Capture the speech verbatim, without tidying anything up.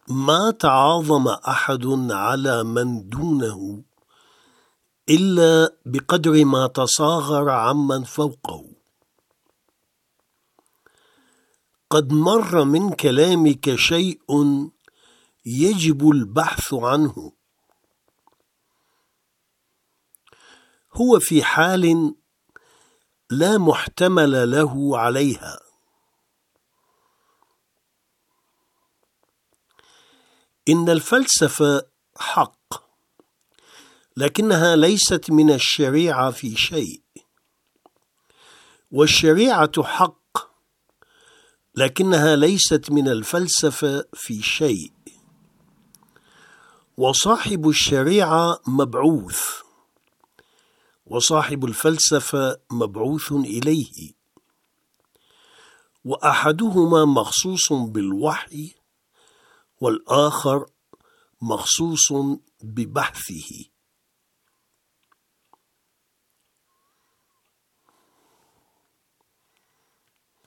ما تعاظم أحد على من دونه إلا بقدر ما تصاغر عمن فوقه. قد مر من كلامك شيء يجب البحث عنه. هو في حال لا محتمل له عليها. إن الفلسفة حق، لكنها ليست من الشريعة في شيء، والشريعة حق، لكنها ليست من الفلسفة في شيء. وصاحب الشريعة مبعوث، وصاحب الفلسفة مبعوث إليه، وأحدهما مخصوص بالوحي والآخر مخصوص ببحثه.